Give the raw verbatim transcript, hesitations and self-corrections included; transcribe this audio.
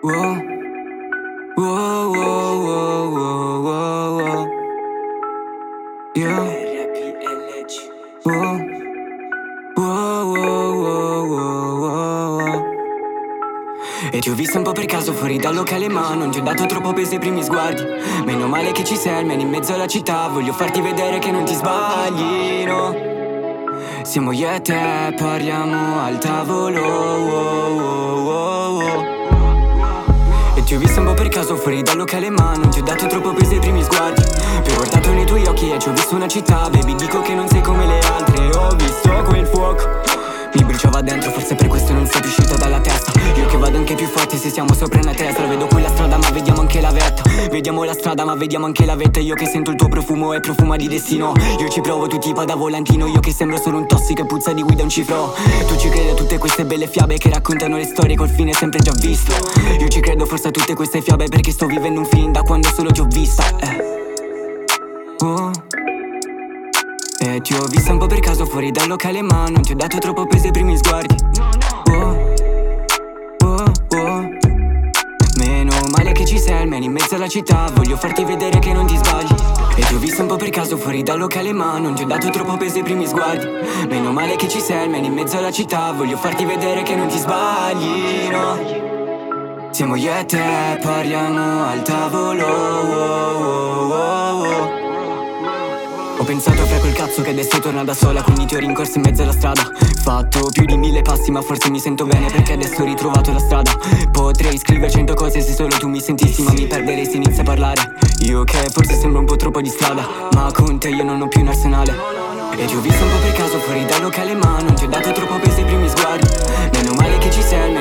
Wow, wow, wow, wow, wow, wow, wow. Yeah. Wow, wow, wow, wow, wow, wow, wow. E ti ho visto un po' per caso fuori dal locale, ma non ti ho dato troppo peso ai primi sguardi. Meno male che ci sei, almeno in mezzo alla città. Voglio farti vedere che non ti sbagli, no. Siamo io e te, parliamo al tavolo, wow, wow, wow, wow. E ti ho visto un po' per caso fuori dal locale, ma non ti ho dato troppo peso ai primi sguardi. Ti ho guardato nei tuoi occhi e ci ho visto una città. Baby, dico che non sei come le altre. Ho visto quel fuoco, mi bruciava dentro, forse per questo non sei uscito dalla testa. Io che vado anche più forte se siamo sopra una testa. Vedo quella strada ma vediamo anche la vetta. Vediamo la strada ma vediamo anche la vetta. Io che sento il tuo profumo e profuma di destino. Io ci provo tu tipo da volantino. Io che sembro solo un tossico e puzza di guida un cifro. Tu ci credi a tutte queste belle fiabe che raccontano le storie col fine sempre già visto. Io ci credo forse a tutte queste fiabe perché sto vivendo un film da quando solo ti ho vista, eh. Oh. E ti ho vista un po' per caso fuori dal locale, ma non ti ho dato troppo peso ai primi sguardi. Oh, oh, oh. Meno male che ci sei, almeno in mezzo alla città. Voglio farti vedere che non ti sbagli. E ti ho visto un po' per caso fuori dal locale, ma non ti ho dato troppo peso ai primi sguardi. Meno male che ci sei, almeno in mezzo alla città. Voglio farti vedere che non ti sbagli, no. Siamo io e te, parliamo al tavolo, oh, oh, oh, oh. Ho pensato fra quel cazzo che adesso torna da sola, quindi ti ho rincorso in mezzo alla strada. Fatto più di mille passi ma forse mi sento bene perché adesso ho ritrovato la strada. Potrei scrivere cento cose se solo tu mi sentissi, ma mi perderei se inizia a parlare. Io che forse sembro un po' troppo di strada, ma con te io non ho più un arsenale. E ti ho visto un po' per caso fuori dal locale, ma non ti ho dato troppo peso ai primi sguardi. Meno male che ci sei,